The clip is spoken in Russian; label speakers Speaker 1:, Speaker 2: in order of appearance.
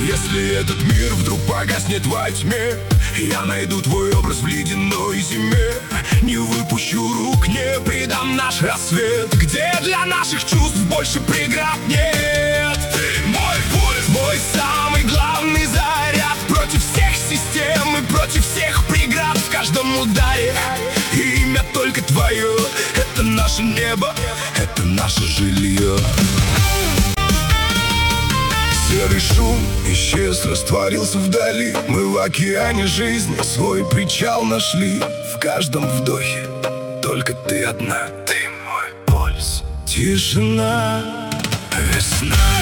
Speaker 1: Если этот мир вдруг погаснет во тьме, я найду твой образ в ледяной зиме. Не выпущу рук, не предам наш рассвет, где для наших чувств больше преград нет. Ты мой пульс, мой самый главный заряд, против всех систем и против всех преград. В каждом ударе имя только твое. Это наше небо, это наше жилье. Серый шум исчез, растворился вдали. Мы в океане жизни свой причал нашли. В каждом вдохе только ты одна. Ты мой пульс. Тишина, весна.